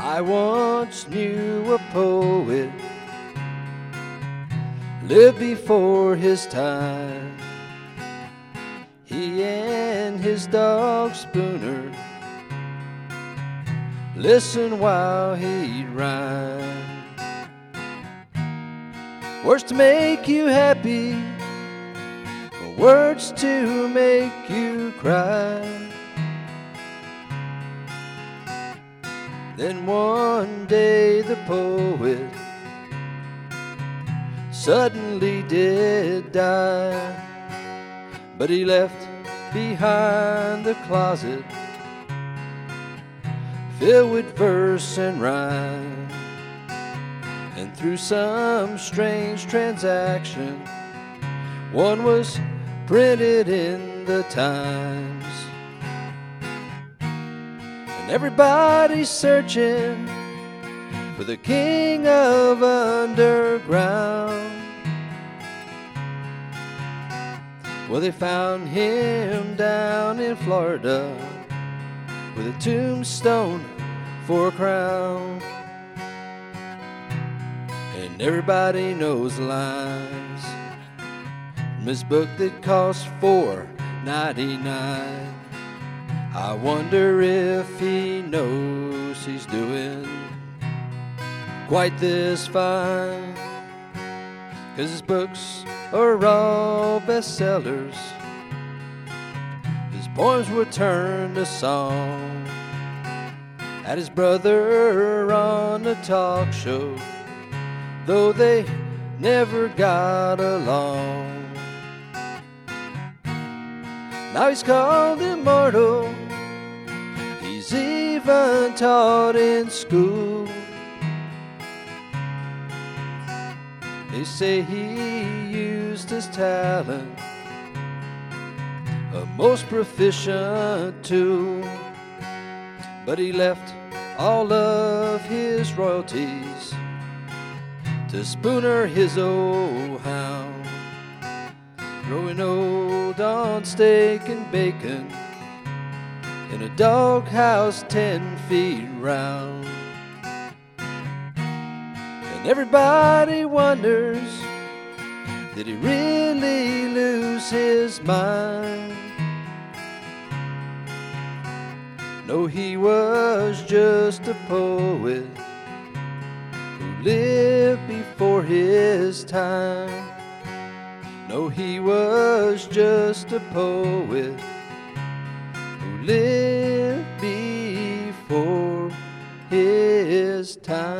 I once knew a poet, lived before his time. He and his dog Spooner listened while he'd rhyme. Words to make you happy, words to make you cry. Then one day the poet suddenly did die, but he left behind the closet filled with verse and rhyme. And through some strange transaction, one was printed in the Times. And everybody's searching for the king of underground. Well, they found him down in Florida with a tombstone for a crown. And everybody knows the lines from his book that cost $4.99. I wonder if he knows he's doing quite this fine, 'cause his books are all bestsellers. His poems were turned to song. Had his brother on a talk show, though they never got along. Now he's called immortal, he's even taught in school. They say he used his talent, a most proficient tool, but he left all of his royalties to Spooner, his old hound, growing old on steak and bacon in a doghouse 10 feet round. And everybody wonders, did he really lose his mind? No, he was just a poet who lived before his time. No, he was just a poet who lived before his time.